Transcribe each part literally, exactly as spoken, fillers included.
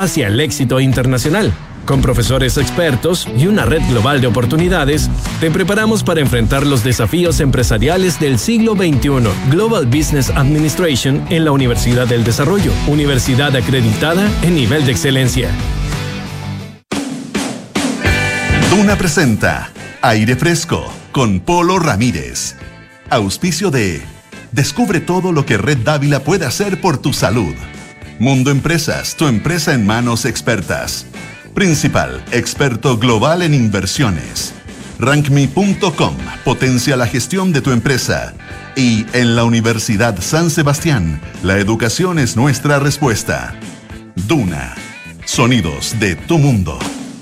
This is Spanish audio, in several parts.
hacia el éxito internacional. Con profesores expertos y una red global de oportunidades, te preparamos para enfrentar los desafíos empresariales del siglo veintiuno. Global Business Administration en la Universidad del Desarrollo, universidad acreditada en nivel de excelencia. Duna presenta Aire Fresco con Polo Ramírez. Auspicio de Descubre todo lo que Red Dávila puede hacer por tu salud. Mundo Empresas, tu empresa en manos expertas. Principal, experto global en inversiones. Rankme punto com, potencia la gestión de tu empresa. Y en la Universidad San Sebastián, la educación es nuestra respuesta. Duna, sonidos de tu mundo.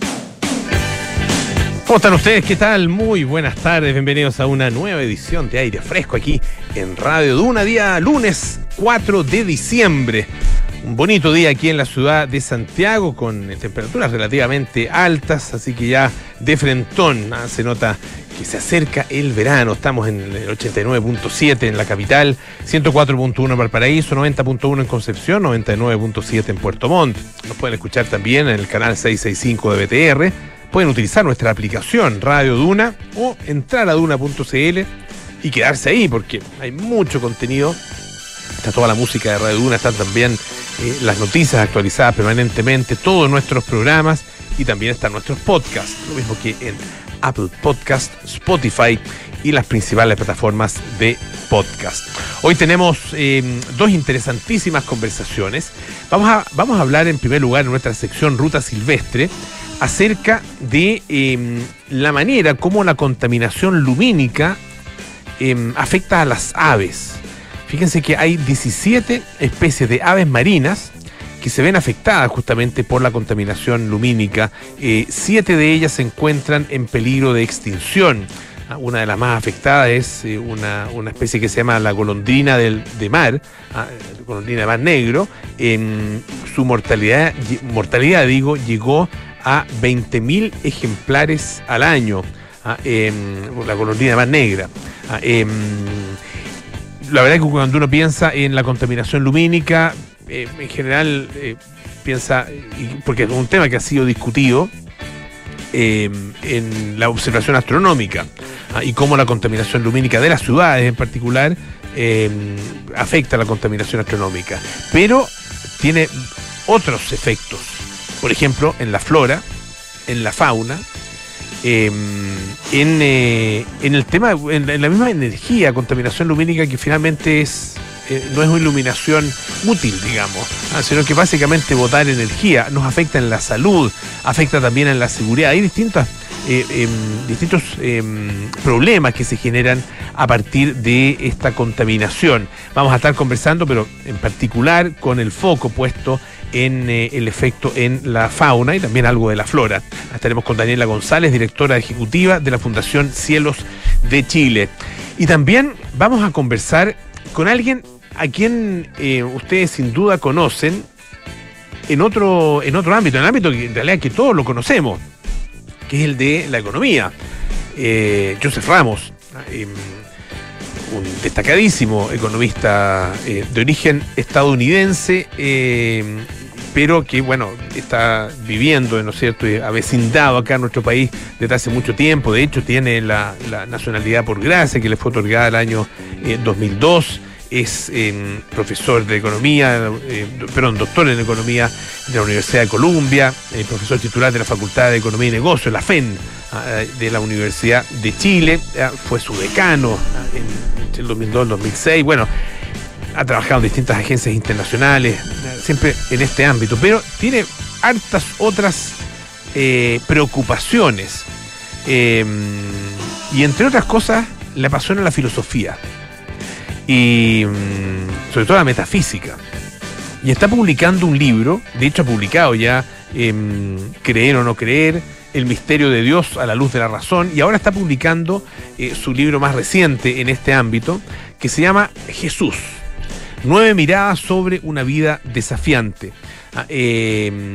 ¿Cómo están ustedes? ¿Qué tal? Muy buenas tardes, bienvenidos a una nueva edición de Aire Fresco aquí en Radio Duna, día lunes cuatro de diciembre. Un bonito día aquí en la ciudad de Santiago con temperaturas relativamente altas, así que ya de frentón ¿no? se nota que se acerca el verano. Estamos en el ochenta y nueve punto siete en la capital, ciento cuatro punto uno en Valparaíso, noventa punto uno en Concepción, noventa y nueve punto siete en Puerto Montt. Nos pueden escuchar también en el canal seiscientos sesenta y cinco de B T R. Pueden utilizar nuestra aplicación Radio Duna o entrar a duna punto c l y quedarse ahí porque hay mucho contenido. Está toda la música de Radio Duna, están también eh, las noticias actualizadas permanentemente, todos nuestros programas y también están nuestros podcasts, lo mismo que en Apple Podcast, Spotify y las principales plataformas de podcast. Hoy tenemos eh, dos interesantísimas conversaciones. Vamos a, vamos a hablar en primer lugar en nuestra sección Ruta Silvestre acerca de eh, la manera como la contaminación lumínica eh, afecta a las aves. Fíjense que hay diecisiete especies de aves marinas que se ven afectadas justamente por la contaminación lumínica. Eh, siete de ellas se encuentran en peligro de extinción. Una de las más afectadas es eh, una, una especie que se llama la golondrina del, de mar, ah, golondrina de mar negro. En su mortalidad, mortalidad digo, llegó a veinte mil ejemplares al año. Ah, eh, la golondrina de mar negra. Ah, eh, La verdad es que cuando uno piensa en la contaminación lumínica, eh, en general eh, piensa, porque es un tema que ha sido discutido, eh, en la observación astronómica ¿ah? y cómo la contaminación lumínica de las ciudades en particular eh, afecta a la contaminación astronómica. Pero tiene otros efectos, por ejemplo, en la flora, en la fauna, Eh, en, eh, en el tema, en, en la misma energía, contaminación lumínica que finalmente es eh, no es una iluminación útil, digamos, ¿ah? sino que básicamente botar energía nos afecta en la salud, afecta también en la seguridad. Hay distintas, eh, eh, distintos eh, problemas que se generan a partir de esta contaminación. Vamos a estar conversando, pero en particular con el foco puesto en eh, el efecto en la fauna y también algo de la flora. Estaremos con Daniela González, directora ejecutiva de la Fundación Cielos de Chile. Y también vamos a conversar con alguien a quien eh, ustedes sin duda conocen en otro, en otro ámbito, en el ámbito que en realidad que todos lo conocemos, que es el de la economía. Eh, Joseph Ramos, eh, un destacadísimo economista eh, de origen estadounidense, eh, pero que, bueno, está viviendo, ¿no es cierto?, y avecindado acá en nuestro país desde hace mucho tiempo. De hecho, tiene la, la nacionalidad por gracia que le fue otorgada el año eh, dos mil dos. Es eh, profesor de economía, eh, perdón, doctor en economía de la Universidad de Columbia, eh, profesor titular de la Facultad de Economía y Negocios, la F E N, eh, de la Universidad de Chile. Eh, fue su decano eh, en, entre el dos mil dos y el dos mil seis. Bueno, ha trabajado en distintas agencias internacionales, siempre en este ámbito, pero tiene hartas otras eh, preocupaciones. Eh, y entre otras cosas, le apasiona la filosofía y sobre todo la metafísica. Y está publicando un libro, de hecho ha publicado ya eh, Creer o no creer, El misterio de Dios a la luz de la razón, y ahora está publicando eh, su libro más reciente en este ámbito, que se llama Jesús. Nueve miradas sobre una vida desafiante. Ah, eh,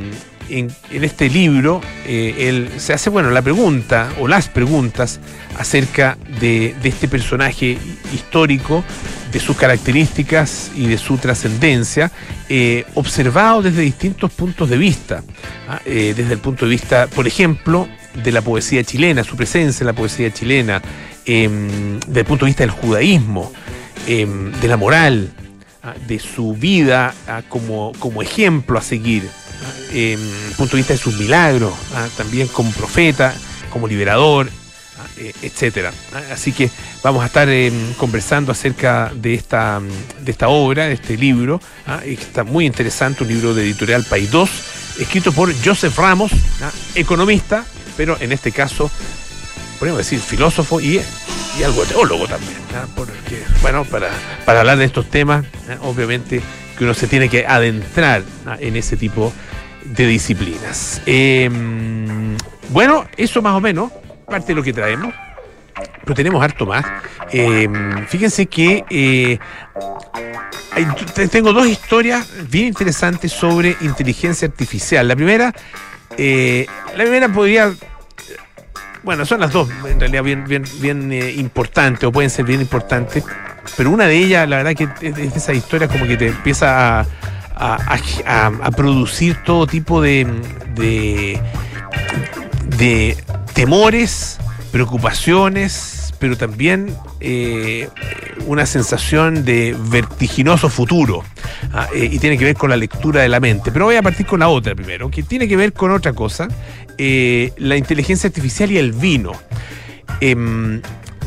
en, en este libro eh, él se hace, bueno, la pregunta o las preguntas acerca de, de este personaje histórico, de sus características y de su trascendencia, eh, observado desde distintos puntos de vista. ¿ah? Eh, desde el punto de vista, por ejemplo, de la poesía chilena, su presencia en la poesía chilena, eh, desde el punto de vista del judaísmo, eh, de la moral, ¿ah? de su vida ¿ah? como, como ejemplo a seguir, ¿ah? eh, desde el punto de vista de sus milagros, ¿ah? también como profeta, como liberador, etcétera. Así que vamos a estar eh, conversando acerca de esta, de esta obra, de este libro, ¿ah? que está muy interesante, un libro de editorial País dos, escrito por Joseph Ramos, ¿ah? economista, pero en este caso, podemos decir filósofo y, y algo teólogo también, ¿ah? porque, bueno, para, para hablar de estos temas, ¿ah? obviamente que uno se tiene que adentrar ¿ah? en ese tipo de disciplinas. Eh, bueno, eso más o menos parte de lo que traemos, pero tenemos harto más. Eh, fíjense que eh, hay, tengo dos historias bien interesantes sobre inteligencia artificial. La primera, eh, la primera podría, bueno, son las dos en realidad bien, bien, bien eh, importantes, o pueden ser bien importantes, pero una de ellas, la verdad que es de esas historias como que te empieza a, a, a, a producir todo tipo de, de, de temores, preocupaciones, pero también eh, una sensación de vertiginoso futuro, ah, eh, y tiene que ver con la lectura de la mente. Pero voy a partir con la otra primero, que tiene que ver con otra cosa, eh, la inteligencia artificial y el vino. Eh, un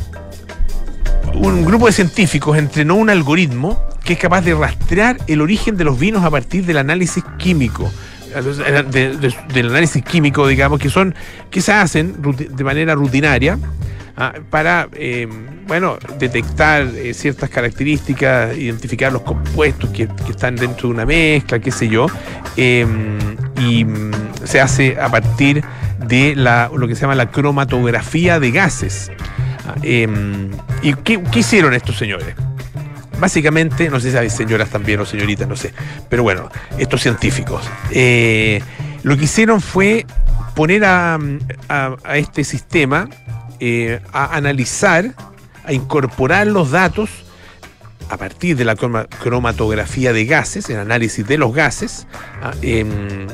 grupo de científicos entrenó un algoritmo que es capaz de rastrear el origen de los vinos a partir del análisis químico. De, de, del análisis químico, digamos, que son que se hacen de manera rutinaria ah, para, eh, bueno, detectar eh, ciertas características, identificar los compuestos que, que están dentro de una mezcla, qué sé yo, eh, y mm, se hace a partir de la, lo que se llama la cromatografía de gases. Ah, eh, ¿Y qué, qué hicieron estos señores? Básicamente, no sé si hay señoras también o señoritas, no sé, pero bueno, estos científicos eh, lo que hicieron fue poner a, a, a este sistema eh, a analizar, a incorporar los datos a partir de la cromatografía de gases, el análisis de los gases, eh,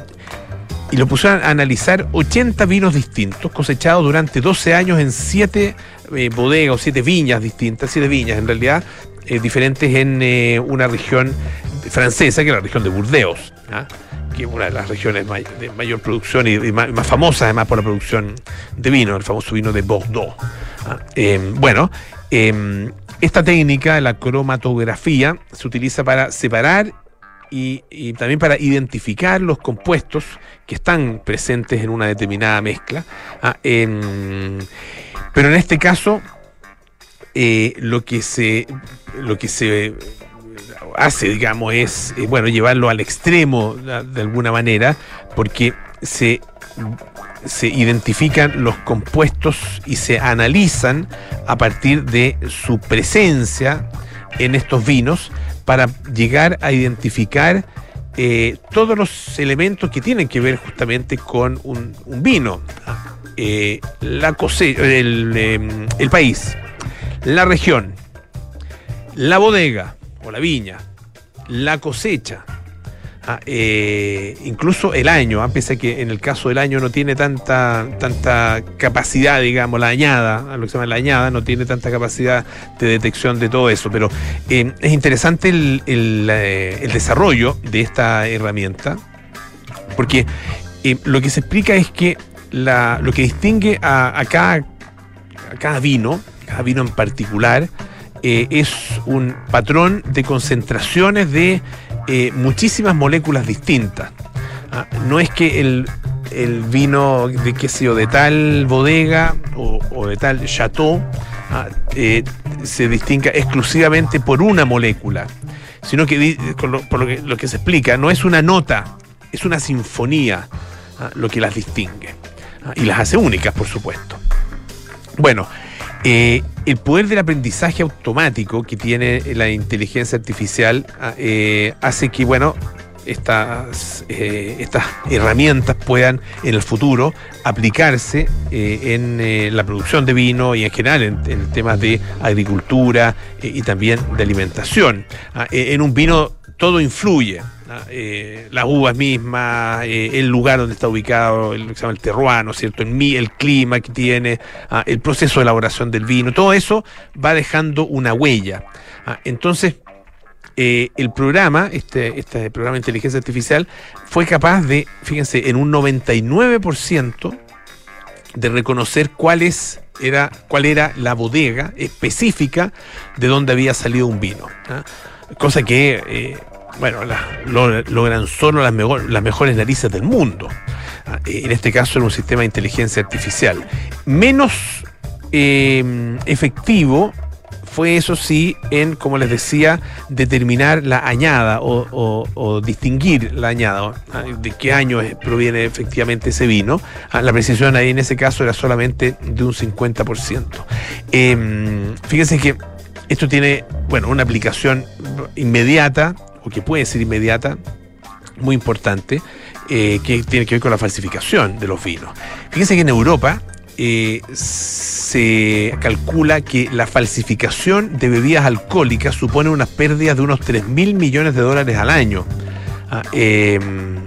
y lo pusieron a analizar ochenta vinos distintos cosechados durante doce años en siete eh, bodegas o siete viñas distintas, siete viñas en realidad, Eh, diferentes en eh, una región francesa, que es la región de Burdeos, ¿ah? que es una de las regiones may de mayor producción y, y más, más famosa además por la producción de vino, el famoso vino de Bordeaux. ¿ah? Eh, bueno, eh, esta técnica, la cromatografía, se utiliza para separar y, y también para identificar los compuestos que están presentes en una determinada mezcla. ¿ah? Eh, pero en este caso, eh, lo que se lo que se hace, digamos, es eh, bueno, llevarlo al extremo de, de alguna manera, porque se, se identifican los compuestos y se analizan a partir de su presencia en estos vinos para llegar a identificar eh, todos los elementos que tienen que ver justamente con un, un vino. Eh, la cosecha, el, eh, el país, la región, la bodega o la viña, la cosecha, ah, eh, incluso el año, a pesar que en el caso del año no tiene tanta, tanta capacidad, digamos, la añada, lo que se llama la añada, no tiene tanta capacidad de detección de todo eso, pero eh, es interesante el, el, eh, el desarrollo de esta herramienta, porque eh, lo que se explica es que la, lo que distingue a, a, cada, a cada vino, cada vino en particular, Eh, es un patrón de concentraciones de eh, muchísimas moléculas distintas. ¿ah? No es que el, el vino de, qué sé yo, de tal bodega o, o de tal chateau ¿ah? eh, se distinga exclusivamente por una molécula, sino que por lo, por lo, que, lo que se explica, no es una nota, es una sinfonía ¿ah? lo que las distingue ¿ah? y las hace únicas, por supuesto. Bueno, Eh, el poder del aprendizaje automático que tiene la inteligencia artificial eh, hace que, bueno, estas, eh, estas herramientas puedan en el futuro aplicarse eh, en eh, la producción de vino y en general en, en temas de agricultura eh, y también de alimentación. Ah, eh, en un vino todo influye. Eh, las uvas mismas, eh, el lugar donde está ubicado, el, lo que se llama el terroir, ¿no es cierto? El, el clima que tiene, ah, el proceso de elaboración del vino, todo eso va dejando una huella. Ah, entonces, eh, el programa, este, este programa de inteligencia artificial, fue capaz de, fíjense, en un noventa y nueve por ciento de reconocer cuál es, era, cuál era la bodega específica de donde había salido un vino. ¿Ah? Cosa que... Eh, Bueno, la, lo, logran solo las, mejor, las mejores narices del mundo. En este caso era un sistema de inteligencia artificial. Menos eh, efectivo fue, eso sí, en, como les decía, determinar la añada o, o, o distinguir la añada, de qué año proviene efectivamente ese vino. La precisión ahí en ese caso era solamente de un cincuenta por ciento. Eh, fíjense que esto tiene, bueno, una aplicación inmediata, o que puede ser inmediata, muy importante, eh, que tiene que ver con la falsificación de los vinos. Fíjense que en Europa eh, se calcula que la falsificación de bebidas alcohólicas supone unas pérdidas de unos tres mil millones de dólares al año. Ah, eh,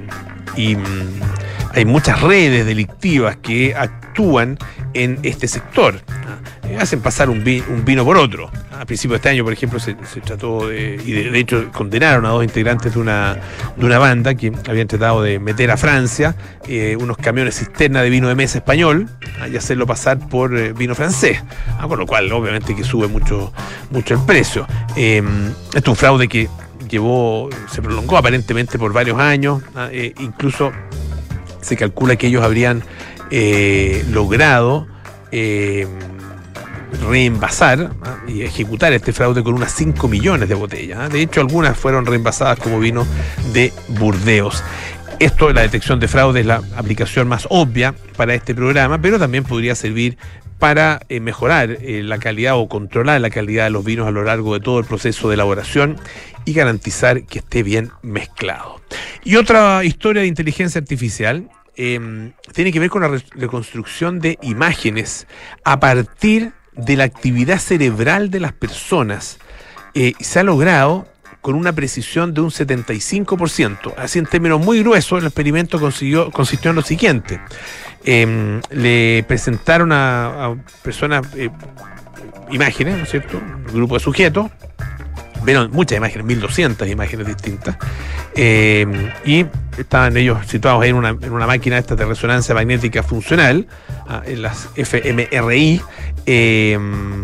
y hay muchas redes delictivas que actúan en este sector. Hacen pasar un vino, un vino por otro. A principios de este año, por ejemplo, se, se trató de, y de, de hecho condenaron a dos integrantes de una, de una banda que habían tratado de meter a Francia eh, unos camiones cisterna de vino de mesa español ah, y hacerlo pasar por eh, vino francés, ah, con lo cual obviamente que sube mucho, mucho el precio. Eh, esto es un fraude que llevó, se prolongó aparentemente por varios años, ah, eh, incluso se calcula que ellos habrían eh, logrado eh, reenvasar ¿eh? y ejecutar este fraude con unas cinco millones de botellas. ¿eh? De hecho, algunas fueron reenvasadas como vino de Burdeos. Esto, la detección de fraude, es la aplicación más obvia para este programa, pero también podría servir para eh, mejorar eh, la calidad o controlar la calidad de los vinos a lo largo de todo el proceso de elaboración y garantizar que esté bien mezclado. Y otra historia de inteligencia artificial eh, tiene que ver con la re- reconstrucción de imágenes a partir de la actividad cerebral de las personas. Eh, se ha logrado con una precisión de un setenta y cinco por ciento. Así, en términos muy gruesos, el experimento consiguió, consistió en lo siguiente. Eh, le presentaron a, a personas eh, imágenes, ¿no es cierto? Un grupo de sujetos. Vieron muchas imágenes, mil doscientas imágenes distintas. Eh, y estaban ellos situados ahí en una, en una máquina esta de resonancia magnética funcional, ah, en las F M R I, eh,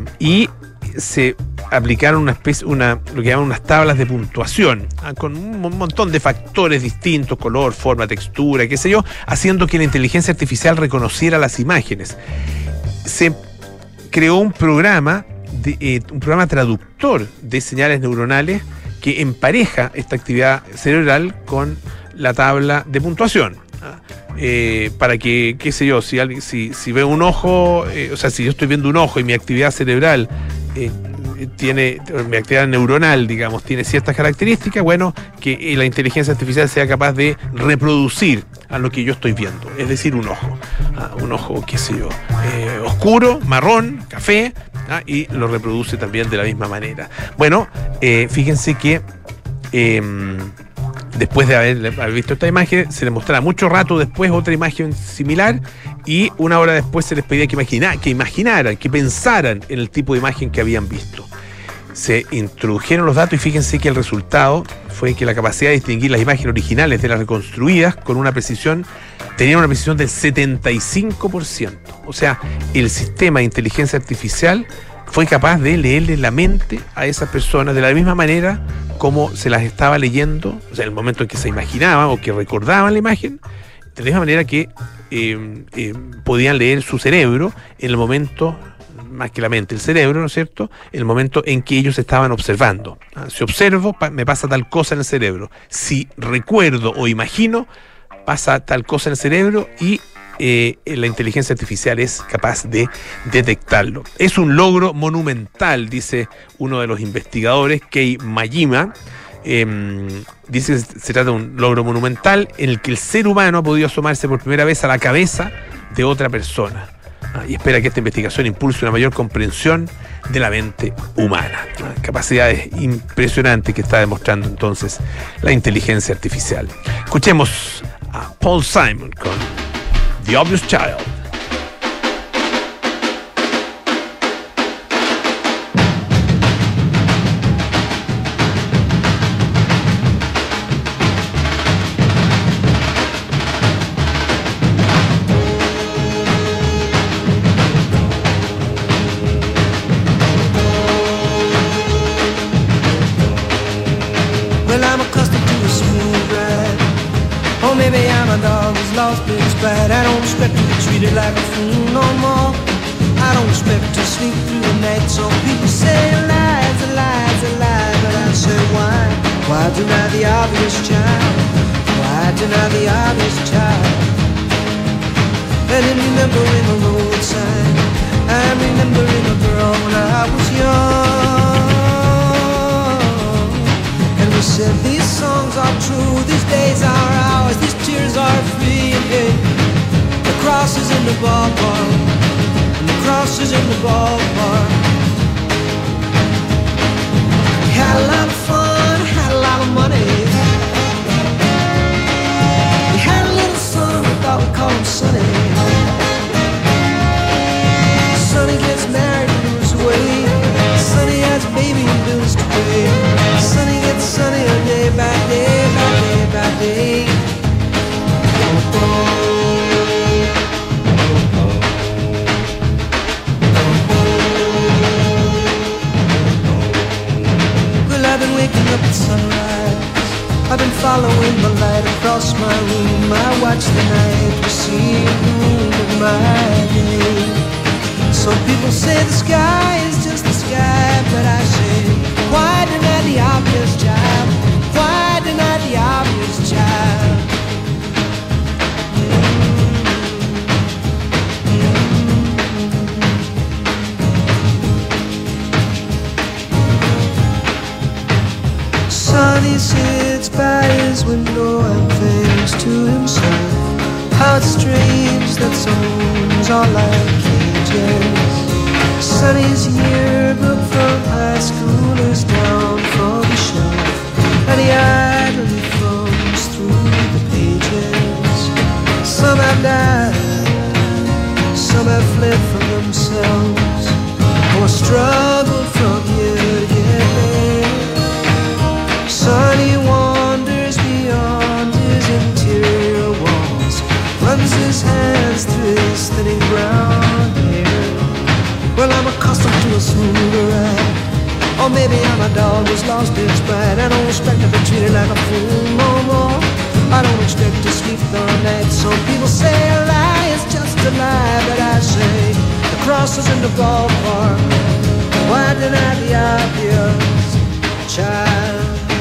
y se aplicaron una especie, una, lo que llaman unas tablas de puntuación, ah, con un montón de factores distintos, color, forma, textura, qué sé yo, haciendo que la inteligencia artificial reconociera las imágenes. Se creó un programa, de, eh, un programa traductor de señales neuronales que empareja esta actividad cerebral con la tabla de puntuación. ¿ah? Eh, para que, qué sé yo, si, alguien, si, si veo un ojo, eh, o sea, si yo estoy viendo un ojo y mi actividad cerebral eh, tiene, mi actividad neuronal, digamos, tiene ciertas características, bueno, que la inteligencia artificial sea capaz de reproducir a lo que yo estoy viendo, es decir, un ojo, ¿ah? un ojo, qué sé yo, eh, oscuro, marrón, café, ¿ah? y lo reproduce también de la misma manera. Bueno, eh, fíjense que eh, después de haber, haber visto esta imagen, se les mostraba mucho rato después otra imagen similar y una hora después se les pedía que, imagina, que imaginaran, que pensaran en el tipo de imagen que habían visto. Se introdujeron los datos y fíjense que el resultado fue que la capacidad de distinguir las imágenes originales de las reconstruidas con una precisión, tenía una precisión del setenta y cinco por ciento. O sea, el sistema de inteligencia artificial fue capaz de leerle la mente a esas personas de la misma manera como se las estaba leyendo, o sea, en el momento en que se imaginaban o que recordaban la imagen, de la misma manera que eh, eh, podían leer su cerebro en el momento, más que la mente, el cerebro, ¿no es cierto?, en el momento en que ellos estaban observando. ¿Ah? Si observo, pa- me pasa tal cosa en el cerebro. Si recuerdo o imagino, pasa tal cosa en el cerebro y eh, la inteligencia artificial es capaz de detectarlo. Es un logro monumental, dice uno de los investigadores, Kei Majima, Eh, dice que se trata de un logro monumental en el que el ser humano ha podido asomarse por primera vez a la cabeza de otra persona. Ah, y espera que esta investigación impulse una mayor comprensión de la mente humana. Ah, capacidades impresionantes que está demostrando entonces la inteligencia artificial. Escuchemos a Paul Simon con The Obvious Child. But I don't expect to be treated like a fool no more. I don't expect to sleep through the night. Some people say lies, a lies, a lie. But I say why? Why deny the obvious child? Why deny the obvious child? And in remembering a road sign, I'm remembering a girl when I was young. And we said these songs are true, these days are ours, these tears are free. And hey, the cross is in the ballpark, and the cross is in the ballpark. We had a lot of fun, had a lot of money. We had a little son, we thought we'd call him Sonny. Sonny gets married and moves away. Sonny has a baby and bills to pay. Sonny gets sunnier day by day, by day by day. Well, I've been waking up at sunrise. I've been following the light across my room. I watch the night receive the moon of my day. Some people say the sky is just the sky, but I say, why deny the obvious child? Why deny the obvious child? Sonny sits by his window and thinks to himself, how it's strange that songs are like cages. Sonny's yearbook from high school is down from the shelf, and he idly thumbs through the pages. Some have died, some have fled from themselves, or struggled from year to year. Sonny wanders beyond his interior walls, runs his hands through his thinning brown hair. Well, I'm accustomed to a smoother ride, or maybe I'm a dog who's lost his pride. I don't expect to be treated like a fool no more. I don't expect to sleep the night. Some people say a lie is just a lie, but I say the cross is in the ballpark. Why deny the obvious child?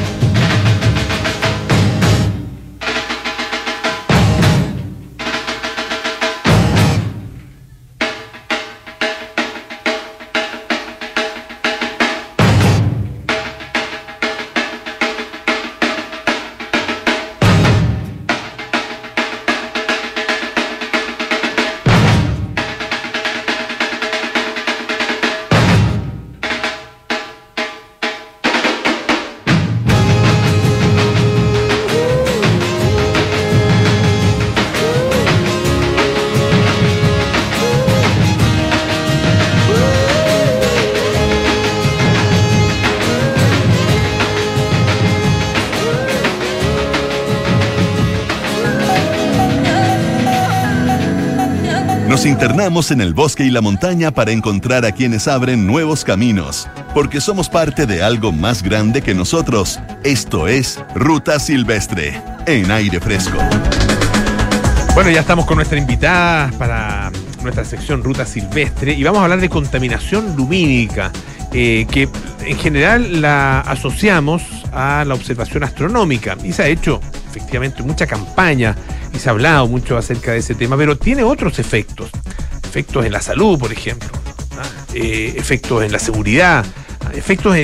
Nos internamos en el bosque y la montaña para encontrar a quienes abren nuevos caminos, porque somos parte de algo más grande que nosotros. Esto es Ruta Silvestre, en Aire Fresco. Bueno, ya estamos con nuestra invitada para nuestra sección Ruta Silvestre y vamos a hablar de contaminación lumínica, eh, que en general la asociamos a la observación astronómica y se ha hecho efectivamente mucha campaña y se ha hablado mucho acerca de ese tema, pero tiene otros efectos, efectos en la salud, por ejemplo, ¿no? eh, efectos en la seguridad, efectos en,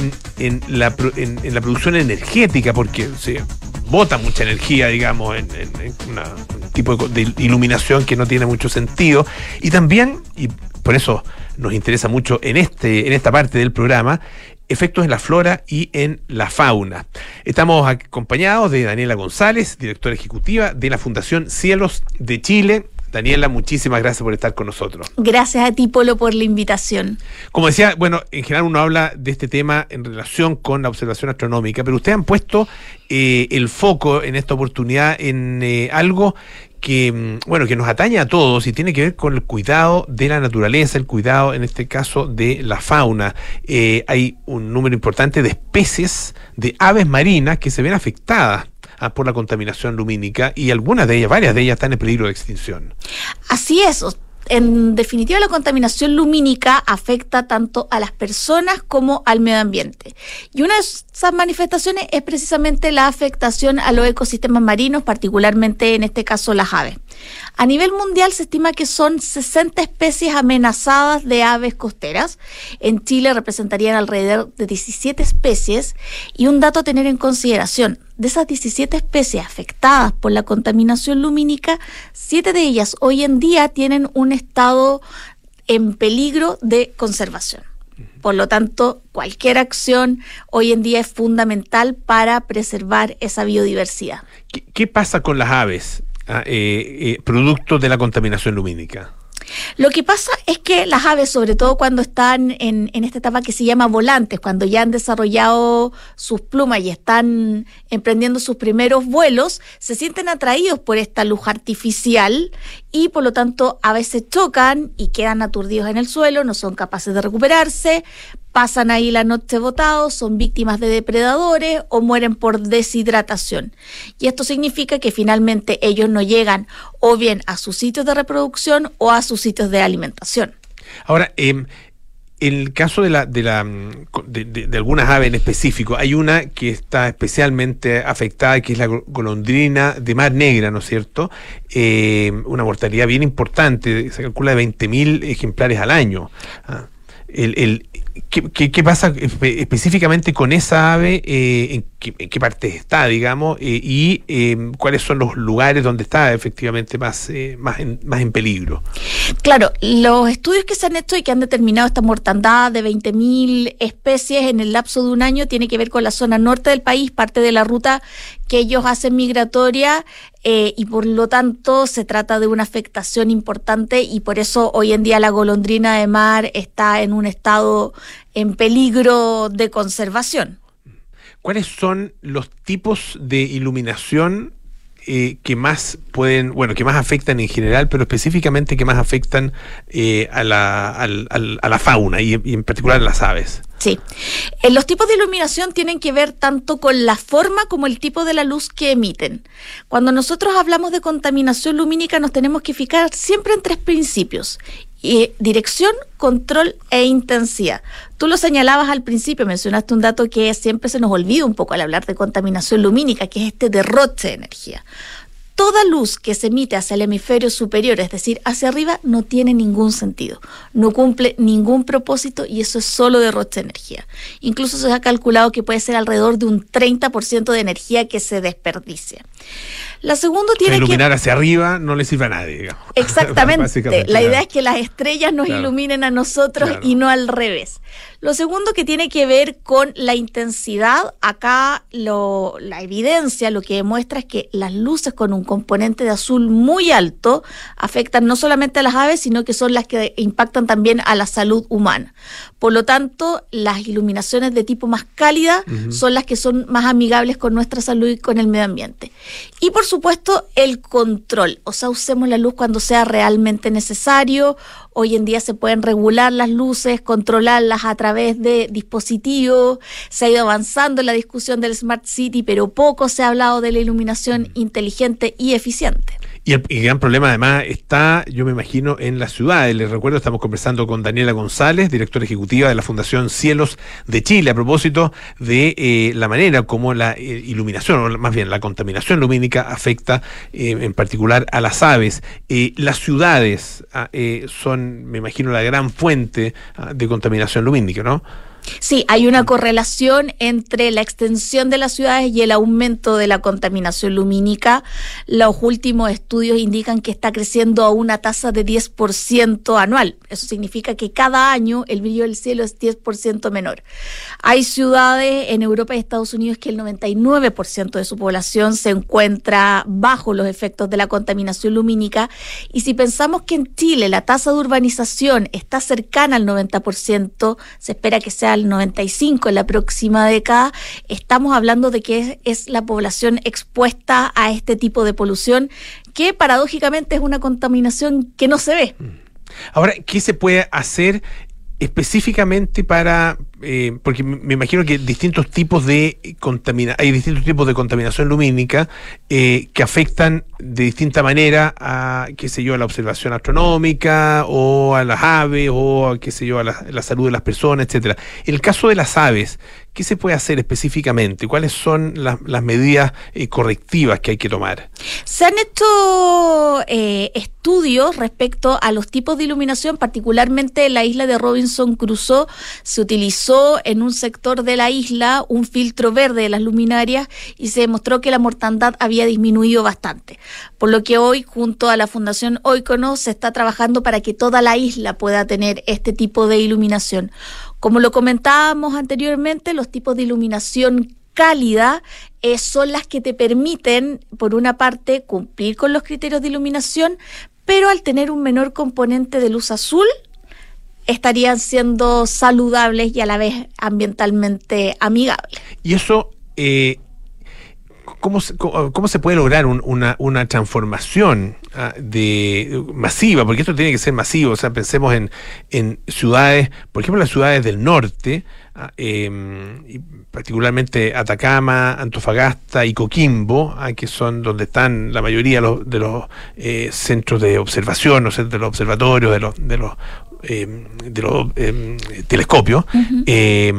en la, en, en la producción energética, porque se bota mucha energía, digamos, en, en, en una, un tipo de, de iluminación que no tiene mucho sentido. Y también, y por eso nos interesa mucho en, este, en esta parte del programa, efectos en la flora y en la fauna. Estamos acompañados de Daniela González, directora ejecutiva de la Fundación Cielos de Chile. Daniela, muchísimas gracias por estar con nosotros. Gracias a ti, Polo, por la invitación. Como decía, bueno, en general uno habla de este tema en relación con la observación astronómica, pero ustedes han puesto eh, el foco en esta oportunidad en eh, algo que, bueno, que nos atañe a todos y tiene que ver con el cuidado de la naturaleza, el cuidado, en este caso, de la fauna. Eh, hay un número importante de especies de aves marinas que se ven afectadas por la contaminación lumínica y algunas de ellas, varias de ellas están en peligro de extinción. Así es. En definitiva, la contaminación lumínica afecta tanto a las personas como al medio ambiente. Y una de esas manifestaciones es precisamente la afectación a los ecosistemas marinos, particularmente en este caso las aves. A nivel mundial se estima que son sesenta especies amenazadas de aves costeras. En Chile representarían alrededor de diecisiete especies. Y un dato a tener en consideración: de esas diecisiete especies afectadas por la contaminación lumínica, siete de ellas hoy en día tienen un estado en peligro de conservación. Por lo tanto, cualquier acción hoy en día es fundamental para preservar esa biodiversidad. ¿Qué, qué pasa con las aves, ah, eh, eh, producto de la contaminación lumínica? Lo que pasa es que las aves, sobre todo cuando están en, en esta etapa que se llama volantes, cuando ya han desarrollado sus plumas y están emprendiendo sus primeros vuelos, se sienten atraídos por esta luz artificial y por lo tanto a veces chocan y quedan aturdidos en el suelo, no son capaces de recuperarse, pasan ahí la noche botados, son víctimas de depredadores o mueren por deshidratación. Y esto significa que finalmente ellos no llegan o bien a sus sitios de reproducción o a sus sitios de alimentación. Ahora, eh, en el caso de la de, la, de, de, de algunas aves en específico, hay una que está especialmente afectada, que es la golondrina de mar negra, ¿no es cierto? Eh, una mortalidad bien importante, se calcula de veinte mil ejemplares al año. Ah, el, el ¿Qué, qué, ¿Qué pasa espe- específicamente con esa ave? Eh, en, qué, ¿En qué parte está, digamos? Eh, y eh, ¿cuáles son los lugares donde está efectivamente más, eh, más, en, más en peligro? Claro, los estudios que se han hecho y que han determinado esta mortandad de veinte mil especies en el lapso de un año tiene que ver con la zona norte del país, parte de la ruta que ellos hacen migratoria, eh, y por lo tanto se trata de una afectación importante y por eso hoy en día la golondrina de mar está en un estado en peligro de conservación. ¿Cuáles son los tipos de iluminación eh, que más pueden, bueno, que más afectan en general, pero específicamente que más afectan eh, a, la, al, al, a la fauna y, y en particular a las aves? Sí. Eh, los tipos de iluminación tienen que ver tanto con la forma como el tipo de la luz que emiten. Cuando nosotros hablamos de contaminación lumínica nos tenemos que fijar siempre en tres principios: Eh, dirección, control e intensidad. Tú lo señalabas al principio, mencionaste un dato que siempre se nos olvida un poco al hablar de contaminación lumínica, que es este derroche de energía. Toda luz que se emite hacia el hemisferio superior, es decir, hacia arriba, no tiene ningún sentido, no cumple ningún propósito y eso es solo derroche de energía. Incluso se ha calculado que puede ser alrededor de un treinta por ciento de energía que se desperdicia. La segunda tiene que... Iluminar que... hacia arriba no le sirve a nadie, digamos. Exactamente. La claro. idea es que las estrellas nos claro. iluminen a nosotros claro. y no al revés. Lo segundo que tiene que ver con la intensidad, acá lo, la evidencia lo que demuestra es que las luces con un componente de azul muy alto afectan no solamente a las aves, sino que son las que impactan también a la salud humana. Por lo tanto, las iluminaciones de tipo más cálida uh-huh. son las que son más amigables con nuestra salud y con el medio ambiente. Y por supuesto, el control, o sea, usemos la luz cuando sea realmente necesario. Hoy en día se pueden regular las luces, controlarlas a través de dispositivos. Se ha ido avanzando en la discusión del Smart City, pero poco se ha hablado de la iluminación mm. inteligente y eficiente. Y el, el gran problema además está, yo me imagino, en las ciudades. Les recuerdo, estamos conversando con Daniela González, directora ejecutiva de la Fundación Cielos de Chile, a propósito de eh, la manera como la eh, iluminación, o más bien la contaminación lumínica afecta eh, en particular a las aves. Eh, las ciudades eh, son, me imagino, la gran fuente uh, de contaminación lumínica, ¿no? Sí, hay una correlación entre la extensión de las ciudades y el aumento de la contaminación lumínica. Los últimos estudios indican que está creciendo a una tasa de diez por ciento anual. Eso significa que cada año el brillo del cielo es diez por ciento menor. Hay ciudades en Europa y Estados Unidos que el noventa y nueve por ciento de su población se encuentra bajo los efectos de la contaminación lumínica. Y si pensamos que en Chile la tasa de urbanización está cercana al noventa por ciento, se espera que sea al noventa y cinco por ciento en la próxima década, estamos hablando de que es, es la población expuesta a este tipo de polución, que paradójicamente es una contaminación que no se ve. Ahora, ¿qué se puede hacer específicamente para, eh, porque me imagino que distintos tipos de contamina, hay distintos tipos de contaminación lumínica eh, que afectan de distinta manera a, qué sé yo, a la observación astronómica o a las aves o a, qué sé yo, a la, la salud de las personas, etcétera. En el caso de las aves, ¿qué se puede hacer específicamente? ¿Cuáles son las, las medidas eh, correctivas que hay que tomar? Se han hecho eh, estudios respecto a los tipos de iluminación, particularmente en la isla de Robinson Crusoe. Se utilizó en un sector de la isla un filtro verde de las luminarias y se demostró que la mortandad había disminuido bastante. Por lo que hoy, junto a la Fundación Oikono, se está trabajando para que toda la isla pueda tener este tipo de iluminación. Como lo comentábamos anteriormente, los tipos de iluminación cálida eh, son las que te permiten, por una parte, cumplir con los criterios de iluminación, pero al tener un menor componente de luz azul, estarían siendo saludables y a la vez ambientalmente amigables. Y eso, eh, ¿cómo, cómo, ¿cómo se puede lograr un, una, una transformación uh, de masiva? Porque esto tiene que ser masivo. O sea, pensemos en, en ciudades, por ejemplo, las ciudades del norte, uh, eh, y particularmente Atacama, Antofagasta y Coquimbo, uh, que son donde están la mayoría de los, de los eh, centros de observación, o sea, de los observatorios, de los, de los Eh, de los eh, telescopios. Uh-huh. eh,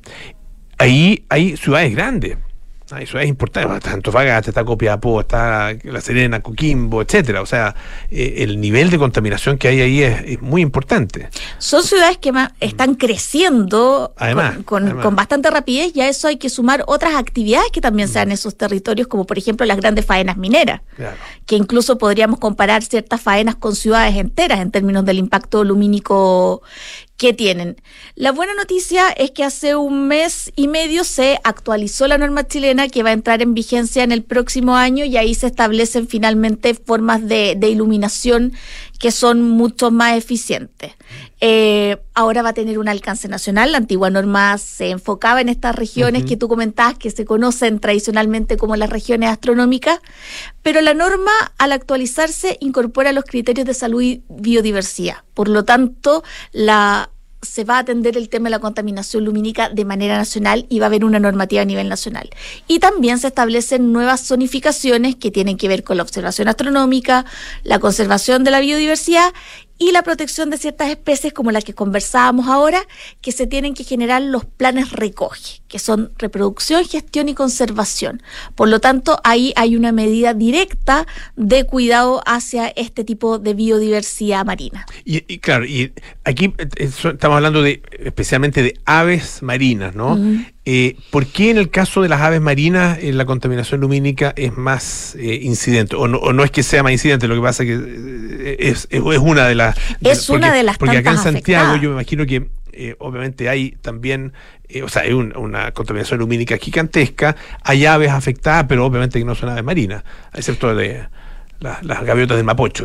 ahí hay ciudades grandes, hay ciudades importantes, está Antofagasta, está Copiapó, está La Serena, Coquimbo, etcétera. O sea, eh, el nivel de contaminación que hay ahí es, es muy importante. Son ciudades que más están creciendo además, con, con, además. con bastante rapidez, y a eso hay que sumar otras actividades que también se dan en esos territorios, como por ejemplo las grandes faenas mineras, claro, que incluso podríamos comparar ciertas faenas con ciudades enteras en términos del impacto lumínico que tienen. La buena noticia es que hace un mes y medio se actualizó la norma chilena, que va a entrar en vigencia en el próximo año, y ahí se establecen finalmente formas de, de iluminación que son mucho más eficientes. Eh, ahora va a tener un alcance nacional. La antigua norma se enfocaba en estas regiones uh-huh. que tú comentabas, que se conocen tradicionalmente como las regiones astronómicas, pero la norma, al actualizarse, incorpora los criterios de salud y biodiversidad. Por lo tanto, la se va a atender el tema de la contaminación lumínica de manera nacional y va a haber una normativa a nivel nacional. Y también se establecen nuevas zonificaciones que tienen que ver con la observación astronómica, la conservación de la biodiversidad y la protección de ciertas especies, como la que conversábamos ahora, que se tienen que generar los planes RECOGE, que son reproducción, gestión y conservación. Por lo tanto, ahí hay una medida directa de cuidado hacia este tipo de biodiversidad marina. Y, y claro, y aquí estamos hablando de especialmente de aves marinas, ¿no? Uh-huh. Eh, ¿Por qué en el caso de las aves marinas eh, la contaminación lumínica es más eh, incidente? O no, o no es que sea más incidente, lo que pasa es que eh, es, es, es una de las... Es porque, una de las Porque acá en Santiago afectadas. yo me imagino que eh, obviamente hay también, eh, o sea, hay un, una contaminación lumínica gigantesca, hay aves afectadas, pero obviamente que no son aves marinas, excepto de... Las, las gaviotas del Mapocho.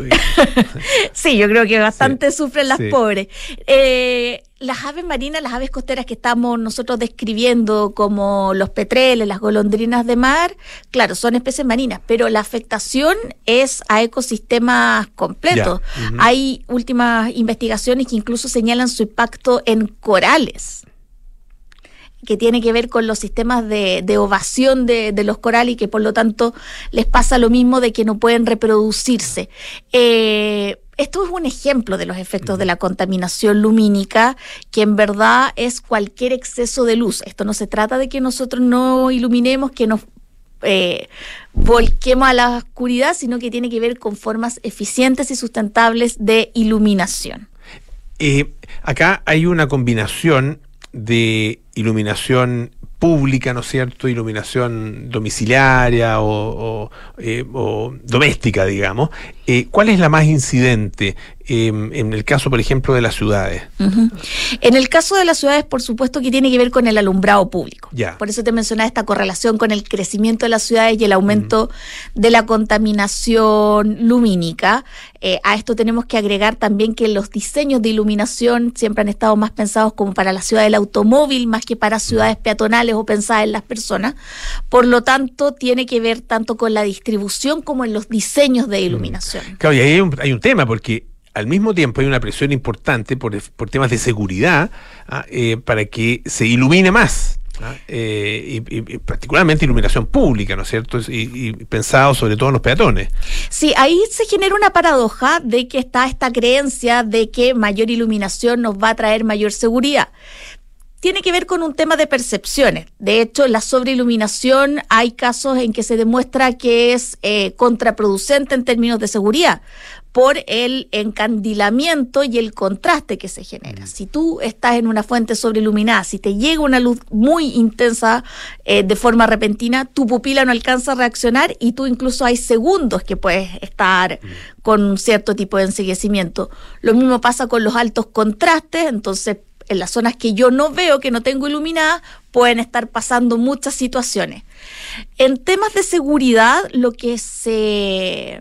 Sí, yo creo que bastante sí, sufren las sí. pobres. Eh, las aves marinas, las aves costeras que estamos nosotros describiendo, como los petreles, las golondrinas de mar, claro, son especies marinas, pero la afectación es a ecosistemas completos. Yeah. Uh-huh. Hay últimas investigaciones que incluso señalan su impacto en corales, que tiene que ver con los sistemas de, de ovación de, de los corales, y que por lo tanto les pasa lo mismo, de que no pueden reproducirse. Eh, esto es un ejemplo de los efectos de la contaminación lumínica, que en verdad es cualquier exceso de luz. Esto no se trata de que nosotros no iluminemos, que nos eh, volquemos a la oscuridad, sino que tiene que ver con formas eficientes y sustentables de iluminación. Eh, acá hay una combinación de iluminación pública, ¿no es cierto?, iluminación domiciliaria o, o, eh, o doméstica, digamos, eh, ¿cuál es la más incidente eh, en el caso, por ejemplo, de las ciudades? Uh-huh. En el caso de las ciudades, por supuesto que tiene que ver con el alumbrado público. Ya. Por eso te mencionaba esta correlación con el crecimiento de las ciudades y el aumento uh-huh. de la contaminación lumínica. Eh, a esto tenemos que agregar también que los diseños de iluminación siempre han estado más pensados como para la ciudad del automóvil, más que para ciudades uh-huh. peatonales o pensadas en las personas. Por lo tanto, tiene que ver tanto con la distribución como en los diseños de iluminación. Uh-huh. Claro, y ahí hay un, hay un tema, porque al mismo tiempo hay una presión importante por, por temas de seguridad ¿ah? eh, para que se ilumine más. ¿ah? Eh, y, y particularmente iluminación pública, ¿no es cierto? Y, y pensado sobre todo en los peatones. Sí, ahí se genera una paradoja de que está esta creencia de que mayor iluminación nos va a traer mayor seguridad. Tiene que ver con un tema de percepciones. De hecho, la sobreiluminación hay casos en que se demuestra que es eh, contraproducente en términos de seguridad por el encandilamiento y el contraste que se genera. Si tú estás en una fuente sobreiluminada, si te llega una luz muy intensa eh, de forma repentina, tu pupila no alcanza a reaccionar y tú incluso hay segundos que puedes estar con un cierto tipo de enceguecimiento. Lo mismo pasa con los altos contrastes, entonces en las zonas que yo no veo, que no tengo iluminadas, pueden estar pasando muchas situaciones. En temas de seguridad, lo que se...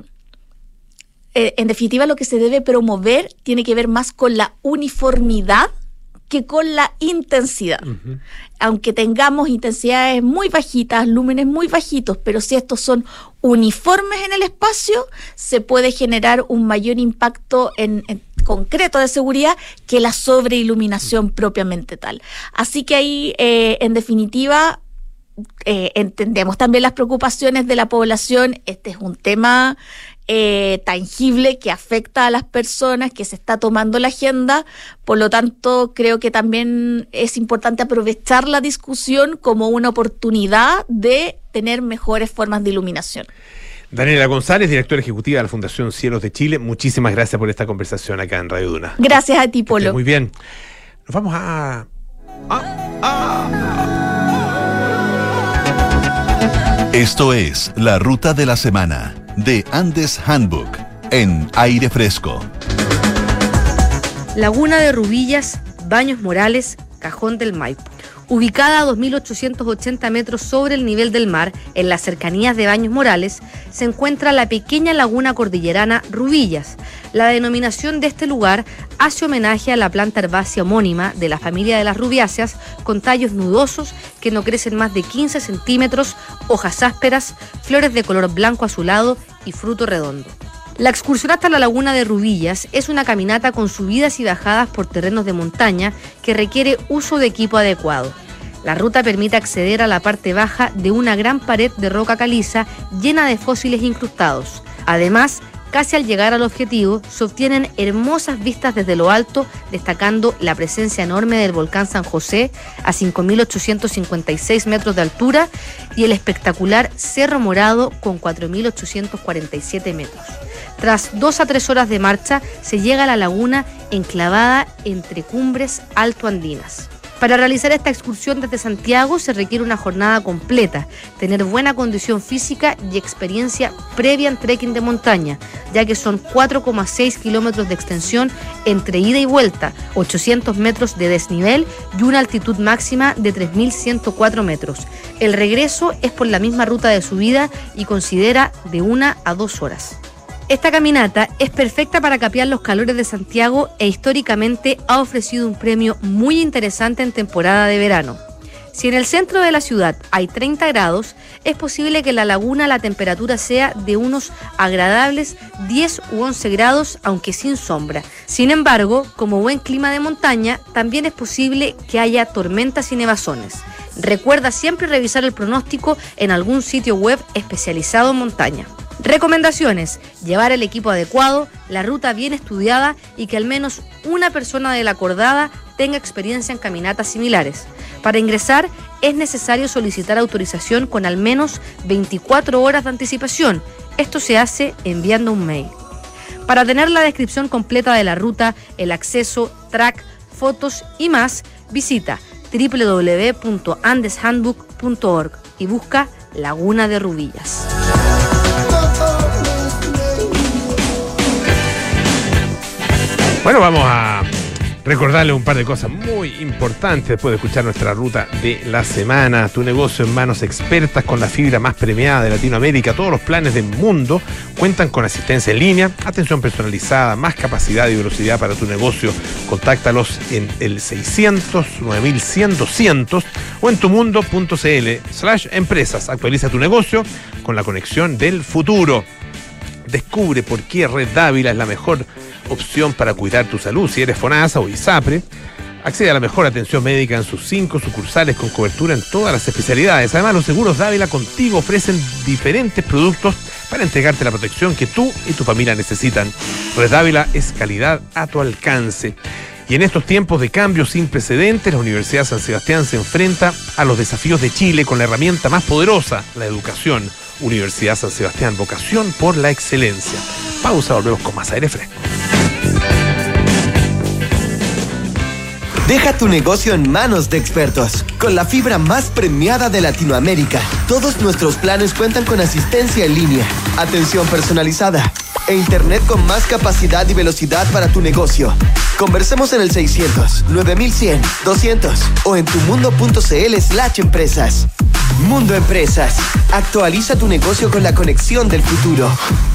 Eh, en definitiva, lo que se debe promover tiene que ver más con la uniformidad que con la intensidad. Uh-huh. Aunque tengamos intensidades muy bajitas, lúmenes muy bajitos, pero si estos son uniformes en el espacio, se puede generar un mayor impacto en, en concreto de seguridad que la sobreiluminación propiamente tal. Así que ahí, eh, en definitiva, eh, entendemos también las preocupaciones de la población. Este es un tema eh, tangible que afecta a las personas, que se está tomando la agenda. Por lo tanto, creo que también es importante aprovechar la discusión como una oportunidad de tener mejores formas de iluminación. Daniela González, directora ejecutiva de la Fundación Cielos de Chile, muchísimas gracias por esta conversación acá en Radio Duna. Gracias a ti, Polo. Muy bien. Nos vamos a... a, a... Esto es La Ruta de la Semana de Andes Handbook en Aire Fresco. Laguna de Rubillas, Baños Morales, Cajón del Maipo. Ubicada a dos mil ochocientos ochenta metros sobre el nivel del mar, en las cercanías de Baños Morales, se encuentra la pequeña laguna cordillerana Rubillas. La denominación de este lugar hace homenaje a la planta herbácea homónima de la familia de las rubiáceas, con tallos nudosos que no crecen más de quince centímetros, hojas ásperas, flores de color blanco azulado y fruto redondo. La excursión hasta la laguna de Rubillas es una caminata con subidas y bajadas por terrenos de montaña que requiere uso de equipo adecuado. La ruta permite acceder a la parte baja de una gran pared de roca caliza llena de fósiles incrustados. Además, casi al llegar al objetivo, se obtienen hermosas vistas desde lo alto, destacando la presencia enorme del volcán San José a cinco mil ochocientos cincuenta y seis metros de altura y el espectacular Cerro Morado con cuatro mil ochocientos cuarenta y siete metros. Tras dos a tres horas de marcha, se llega a la laguna enclavada entre cumbres altoandinas. Para realizar esta excursión desde Santiago se requiere una jornada completa, tener buena condición física y experiencia previa en trekking de montaña, ya que son cuatro coma seis kilómetros de extensión entre ida y vuelta, ochocientos metros de desnivel y una altitud máxima de tres mil ciento cuatro metros. El regreso es por la misma ruta de subida y considera de una a dos horas. Esta caminata es perfecta para capear los calores de Santiago e históricamente ha ofrecido un premio muy interesante en temporada de verano. Si en el centro de la ciudad hay treinta grados, es posible que en la laguna la temperatura sea de unos agradables diez u once grados, aunque sin sombra. Sin embargo, como buen clima de montaña, también es posible que haya tormentas y nevazones. Recuerda siempre revisar el pronóstico en algún sitio web especializado en montaña. Recomendaciones: llevar el equipo adecuado, la ruta bien estudiada y que al menos una persona de la cordada tenga experiencia en caminatas similares. Para ingresar es necesario solicitar autorización con al menos veinticuatro horas de anticipación. Esto se hace enviando un mail. Para tener la descripción completa de la ruta, el acceso, track, fotos y más, visita doble u doble u doble u punto andes handbook punto org y busca Laguna de Rubillas. Bueno, vamos a recordarle un par de cosas muy importantes después de escuchar nuestra ruta de la semana. Tu negocio en manos expertas con la fibra más premiada de Latinoamérica. Todos los planes del mundo cuentan con asistencia en línea, atención personalizada, más capacidad y velocidad para tu negocio. Contáctalos en el seiscientos, nueve mil cien, doscientos o en tumundo.cl slash empresas. Actualiza tu negocio con la conexión del futuro. Descubre por qué Red Dávila es la mejor opción para cuidar tu salud. Si eres FONASA o ISAPRE, accede a la mejor atención médica en sus cinco sucursales con cobertura en todas las especialidades. Además, los seguros Dávila Contigo ofrecen diferentes productos para entregarte la protección que tú y tu familia necesitan. Red Dávila es calidad a tu alcance. Y en estos tiempos de cambios sin precedentes, la Universidad San Sebastián se enfrenta a los desafíos de Chile con la herramienta más poderosa, la educación. Universidad San Sebastián, vocación por la excelencia. Pausa, volvemos con más aire fresco. Deja tu negocio en manos de expertos. Con la fibra más premiada de Latinoamérica, todos nuestros planes cuentan con asistencia en línea, atención personalizada e internet con más capacidad y velocidad para tu negocio. Conversemos en el seiscientos, nueve mil cien, doscientos o en tumundo.cl slash empresas. Mundo Empresas. Actualiza tu negocio con la conexión del futuro.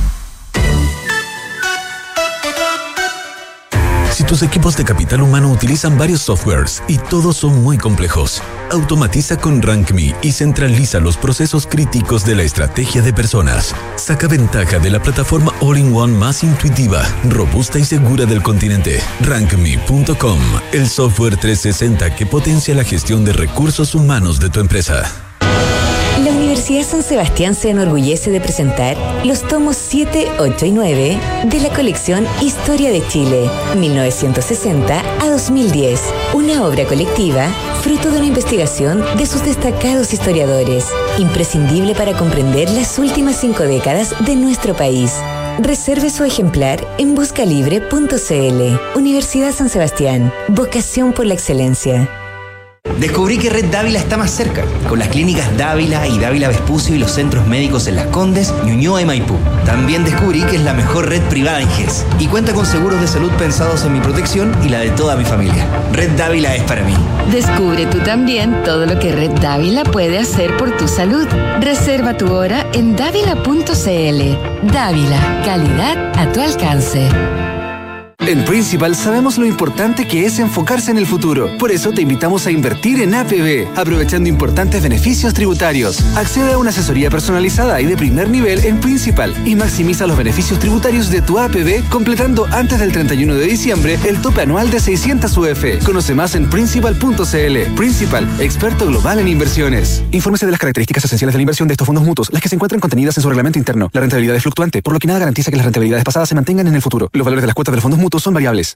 Si tus equipos de capital humano utilizan varios softwares y todos son muy complejos, automatiza con RankMe y centraliza los procesos críticos de la estrategia de personas. Saca ventaja de la plataforma all-in-one más intuitiva, robusta y segura del continente. rank me punto com, el software trescientos sesenta que potencia la gestión de recursos humanos de tu empresa. La Universidad San Sebastián se enorgullece de presentar los tomos siete, ocho y nueve de la colección Historia de Chile, mil novecientos sesenta a dos mil diez, una obra colectiva fruto de una investigación de sus destacados historiadores, imprescindible para comprender las últimas cinco décadas de nuestro país. Reserve su ejemplar en buscalibre punto cl. Universidad San Sebastián, vocación por la excelencia. Descubrí que Red Dávila está más cerca, con las clínicas Dávila y Dávila Vespucio y los centros médicos en Las Condes, Ñuñoa y Maipú. También descubrí que es la mejor red privada en G E S y cuenta con seguros de salud pensados en mi protección y la de toda mi familia. Red Dávila es para mí. Descubre tú también todo lo que Red Dávila puede hacer por tu salud. Reserva tu hora en dávila punto cl. Dávila, calidad a tu alcance. En Principal sabemos lo importante que es enfocarse en el futuro. Por eso te invitamos a invertir en A P B, aprovechando importantes beneficios tributarios. Accede a una asesoría personalizada y de primer nivel en Principal y maximiza los beneficios tributarios de tu A P B completando antes del treinta y uno de diciembre el tope anual de seiscientos U F. Conoce más en principal punto cl. Principal, experto global en inversiones. Infórmese de las características esenciales de la inversión de estos fondos mutuos, las que se encuentran contenidas en su reglamento interno. La rentabilidad es fluctuante, por lo que nada garantiza que las rentabilidades pasadas se mantengan en el futuro. Los valores de las cuotas de los fondos mutuos son variables.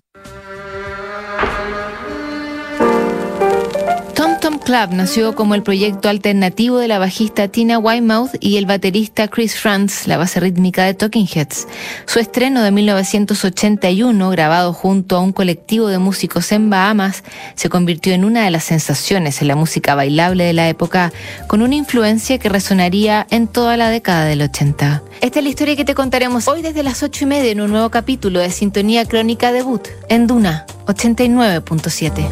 Tom Tom Club nació como el proyecto alternativo de la bajista Tina Weymouth y el baterista Chris Frantz, la base rítmica de Talking Heads. Su estreno de mil novecientos ochenta y uno, grabado junto a un colectivo de músicos en Bahamas, se convirtió en una de las sensaciones en la música bailable de la época, con una influencia que resonaría en toda la década del ochenta. Esta es la historia que te contaremos hoy desde las ocho y media en un nuevo capítulo de Sintonía Crónica Debut en Duna ochenta y nueve punto siete.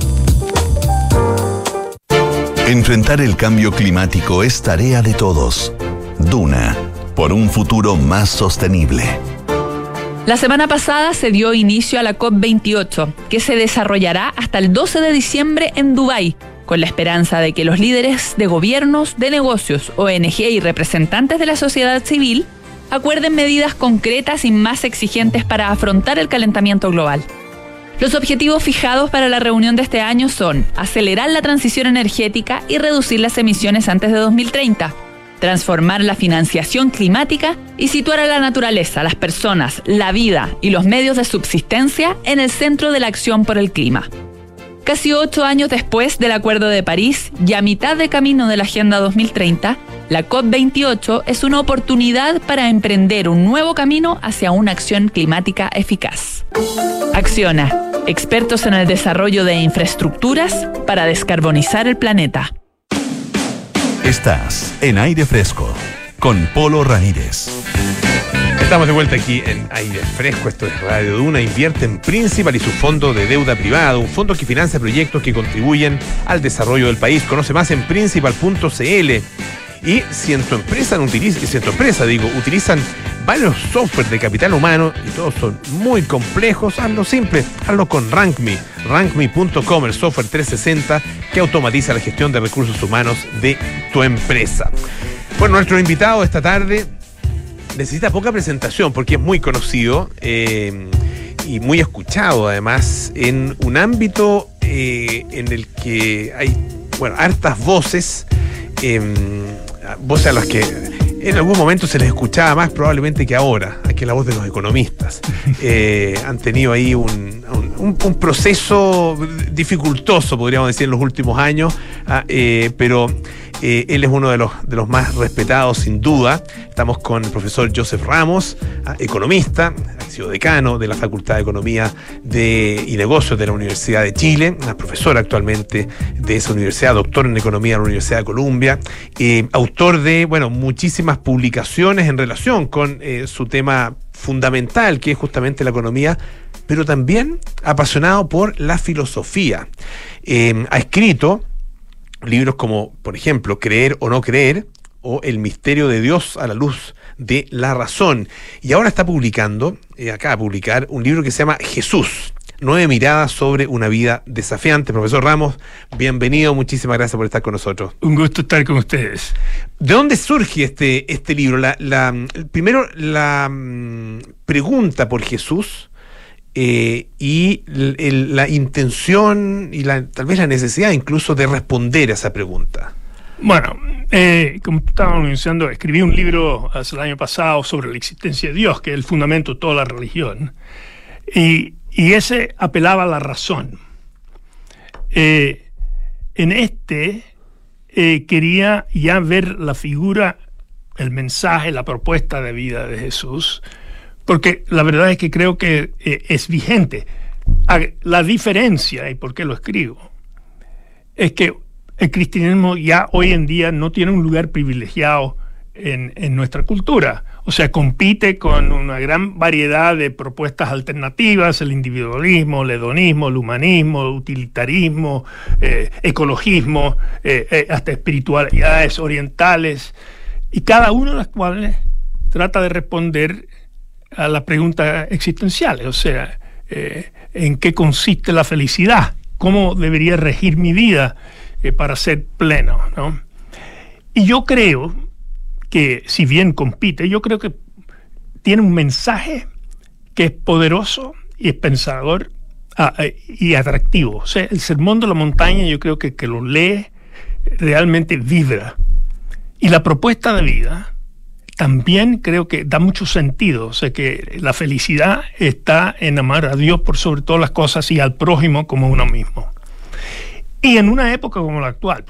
Enfrentar el cambio climático es tarea de todos. Duna, por un futuro más sostenible. La semana pasada se dio inicio a la COP veintiocho, que se desarrollará hasta el doce de diciembre en Dubái, con la esperanza de que los líderes de gobiernos, de negocios, O N G y representantes de la sociedad civil acuerden medidas concretas y más exigentes para afrontar el calentamiento global. Los objetivos fijados para la reunión de este año son acelerar la transición energética y reducir las emisiones antes de dos mil treinta, transformar la financiación climática y situar a la naturaleza, las personas, la vida y los medios de subsistencia en el centro de la acción por el clima. Casi ocho años después del Acuerdo de París y a mitad de camino de la Agenda dos mil treinta, la COP veintiocho es una oportunidad para emprender un nuevo camino hacia una acción climática eficaz. Acciona, expertos en el desarrollo de infraestructuras para descarbonizar el planeta. Estás en Aire Fresco con Polo Ramírez. Estamos de vuelta aquí en Aire Fresco. Esto es Radio Duna. Invierte en Principal y su fondo de deuda privada, un fondo que financia proyectos que contribuyen al desarrollo del país. Conoce más en principal punto c l. Y si en tu empresa no utiliza, si en tu empresa digo, utilizan varios software de capital humano y todos son muy complejos, hazlo simple, hazlo con RankMe. RankMe punto com, el software trescientos sesenta que automatiza la gestión de recursos humanos de tu empresa. Bueno, nuestro invitado esta tarde necesita poca presentación porque es muy conocido eh, y muy escuchado además en un ámbito eh, en el que hay, bueno, hartas voces, eh, voces a las que en algún momento se les escuchaba más probablemente que ahora, que la voz de los economistas. Eh, han tenido ahí un, un, un proceso dificultoso, podríamos decir, en los últimos años, ah, eh, pero eh, él es uno de los, de los más respetados, sin duda. Estamos con el profesor Joseph Ramos, ah, economista, ha sido decano de la Facultad de Economía de, y Negocios de la Universidad de Chile, una profesora actualmente de esa universidad, doctor en Economía de la Universidad de Columbia, eh, autor de, bueno, muchísimas publicaciones en relación con eh, su tema fundamental, que es justamente la economía, pero también apasionado por la filosofía. Eh, ha escrito libros como, por ejemplo, Creer o no creer, o El misterio de Dios a la luz de la razón. Y ahora está publicando, eh, acaba de publicar, un libro que se llama Jesús, nueve miradas sobre una vida desafiante. Profesor Ramos, bienvenido, muchísimas gracias por estar con nosotros. Un gusto estar con ustedes. ¿De dónde surge este, este libro? La, la, primero, la um, pregunta por Jesús eh, y el, el, la intención y la, tal vez la necesidad incluso de responder a esa pregunta. Bueno, eh, como estábamos anunciando, escribí un libro hace el año pasado sobre la existencia de Dios, que es el fundamento de toda la religión. Y Y ese apelaba a la razón. Eh, en este eh, quería ya ver la figura, el mensaje, la propuesta de vida de Jesús, porque la verdad es que creo que eh, es vigente. La diferencia, y por qué lo escribo, es que el cristianismo ya hoy en día no tiene un lugar privilegiado en, en nuestra cultura. O sea, compite con una gran variedad de propuestas alternativas, el individualismo, el hedonismo, el humanismo, el utilitarismo, eh, ecologismo, eh, eh, hasta espiritualidades orientales, y cada una de las cuales trata de responder a las preguntas existenciales, o sea, eh, ¿en qué consiste la felicidad? ¿Cómo debería regir mi vida eh, para ser pleno, ¿no? Y yo creo que si bien compite, yo creo que tiene un mensaje que es poderoso y es pensador ah, y atractivo. O sea, el Sermón de la Montaña, yo creo que que lo lee realmente vibra. Y la propuesta de vida también creo que da mucho sentido. O sea, que la felicidad está en amar a Dios por sobre todas las cosas y al prójimo como uno mismo. Y en una época como la actual,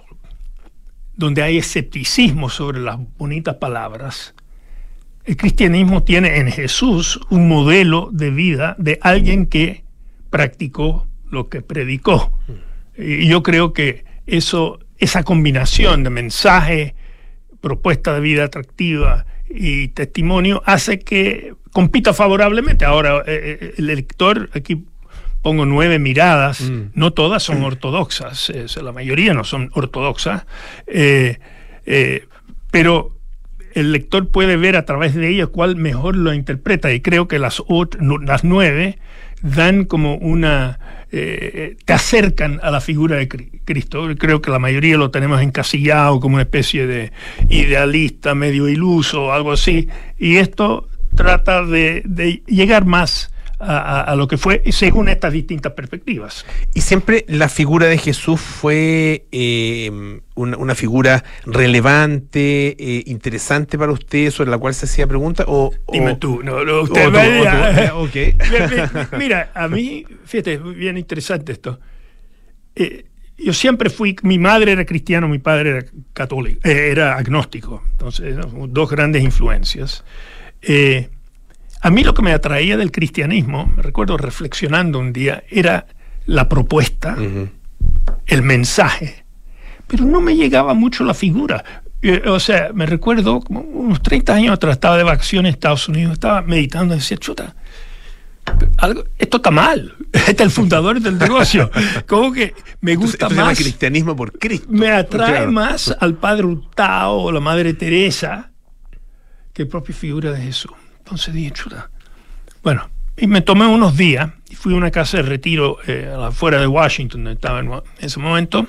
donde hay escepticismo sobre las bonitas palabras, el cristianismo tiene en Jesús un modelo de vida de alguien que practicó lo que predicó. Y yo creo que eso, esa combinación de mensaje, propuesta de vida atractiva y testimonio hace que compita favorablemente. Ahora, eh, el lector, aquí pongo nueve miradas, mm. no todas son ortodoxas, eh, la mayoría no son ortodoxas, eh, eh, pero el lector puede ver a través de ellas cuál mejor lo interpreta, y creo que las, las nueve dan como una, eh, te acercan a la figura de Cristo. Creo que la mayoría lo tenemos encasillado como una especie de idealista medio iluso, algo así, y esto trata de, de llegar más A, a, a lo que fue según estas distintas perspectivas. ¿Y siempre la figura de Jesús fue eh, una, una figura relevante, eh, interesante para usted, sobre la cual se hacía preguntas? O, Dime o, tú, no, no usted o me tú, diga. o tú, okay. Mira, a mí, fíjate, es bien interesante esto. eh, yo siempre fui, mi madre era cristiana, mi padre era católico, eh, era agnóstico, entonces ¿no? dos grandes influencias. Eh, a mí lo que me atraía del cristianismo, me recuerdo reflexionando un día, era la propuesta, uh-huh. el mensaje, pero no me llegaba mucho la figura. Eh, o sea, me recuerdo como unos treinta años atrás, estaba de vacaciones en Estados Unidos, estaba meditando y decía, chuta, algo, esto está mal. Este es el fundador del negocio. Como que me gusta esto, esto más. Se llama cristianismo por Cristo. Me atrae claro. más al Padre Hurtado o la Madre Teresa que propia figura de Jesús. Entonces dije, chuta. Bueno, y me tomé unos días y fui a una casa de retiro eh, afuera de Washington, donde estaba en ese momento.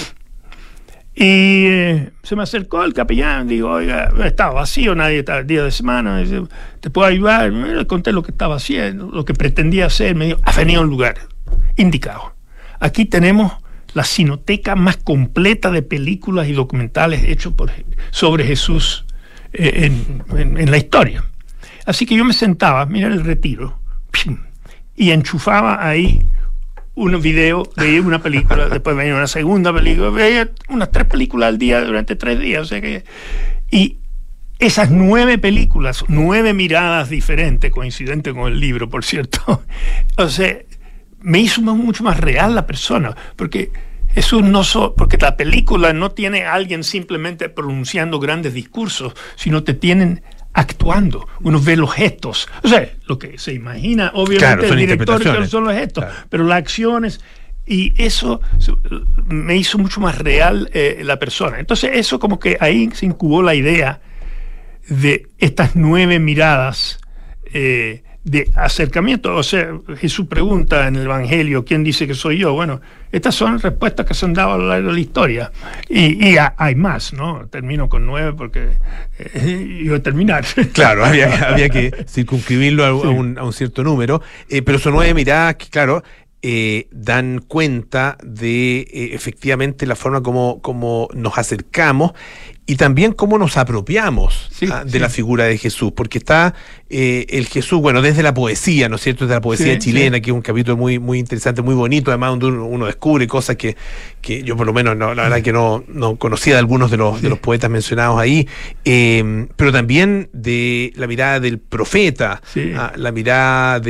Y eh, se me acercó el capellán, digo, oiga, estaba vacío, nadie estaba el día de semana, dice, ¿te puedo ayudar? Le conté lo que estaba haciendo, lo que pretendía hacer, me dijo, ha venido a un lugar indicado. Aquí tenemos la cineteca más completa de películas y documentales hechos por, sobre Jesús eh, en, en, en la historia. Así que yo me sentaba, mira el retiro, y enchufaba ahí un video, veía una película, después veía una segunda película, veía unas tres películas al día durante tres días, o sea que... Y esas nueve películas, nueve miradas diferentes, coincidente con el libro, por cierto, o sea, me hizo mucho más real la persona, porque Jesús no so, porque la película no tiene a alguien simplemente pronunciando grandes discursos, sino te tienen actuando, uno ve los gestos, o sea, lo que se imagina obviamente claro, el director que son los gestos, claro. pero las acciones, y eso me hizo mucho más real eh, la persona. Entonces eso como que ahí se incubó la idea de estas nueve miradas eh, de acercamiento. O sea, Jesús pregunta en el Evangelio, ¿quién dice que soy yo? Bueno, estas son respuestas que se han dado a lo largo de la historia. Y, y hay más, ¿no? Termino con nueve porque eh, iba a terminar. Claro, había, había que circunscribirlo a, sí. a, un, a un cierto número. Eh, pero son nueve miradas que, claro, eh, dan cuenta de eh, efectivamente la forma como, como nos acercamos y también cómo nos apropiamos sí, ah, de sí. la figura de Jesús, porque está eh, el Jesús, bueno, desde la poesía, ¿no es cierto?, desde la poesía sí, chilena, sí. que es un capítulo muy muy interesante, muy bonito, además donde uno, uno descubre cosas que, que yo por lo menos, no, la verdad que no, no conocía de algunos de los, sí. de los poetas mencionados ahí, eh, pero también de la mirada del profeta, sí. ah, la mirada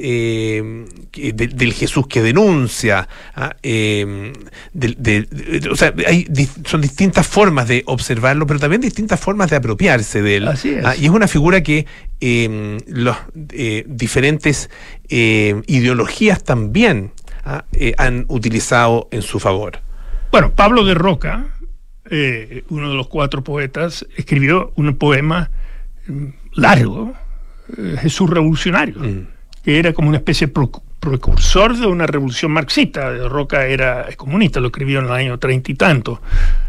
de, eh, de, del Jesús que denuncia, ah, eh, de, de, de, o sea, hay, son distintas formas de observar, pero también distintas formas de apropiarse de él. Así es. Ah, y es una figura que eh, los eh, diferentes eh, ideologías también ah, eh, han utilizado en su favor. Bueno, Pablo de Roca, eh, uno de los cuatro poetas, escribió un poema largo, eh, Jesús Revolucionario, mm. que era como una especie de pro- precursor de una revolución marxista. De Roca era comunista, lo escribió en el año treinta y tanto.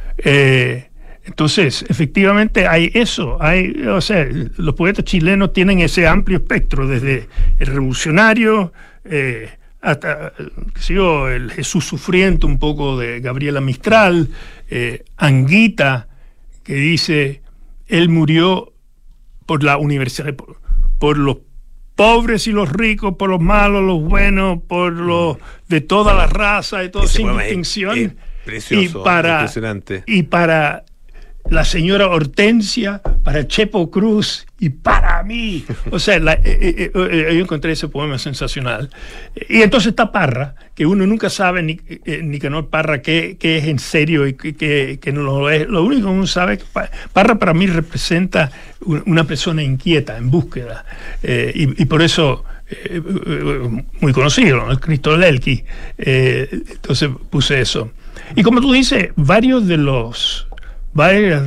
Eh, Entonces, efectivamente hay eso, hay, o sea, los poetas chilenos tienen ese amplio espectro, desde el revolucionario eh, hasta, qué sé yo, el Jesús sufriente, un poco de Gabriela Mistral, eh, Anguita, que dice, él murió por la universidad, por, por los pobres y los ricos, por los malos, los buenos, por los de toda la raza, de todo, sin distinción. Es, es precioso, y para, impresionante. Y para la señora Hortensia, para Chepo Cruz y para mí. O sea, la, eh, eh, eh, yo encontré ese poema sensacional. Y entonces está Parra, que uno nunca sabe, ni eh, Nicanor Parra, qué, qué es en serio y qué, qué no lo es. Lo único que uno sabe es que Parra para mí representa una persona inquieta, en búsqueda. Eh, y, y por eso, eh, muy conocido, ¿no? El Cristo del Elqui. Eh, entonces puse eso. Y como tú dices, varios de los... varias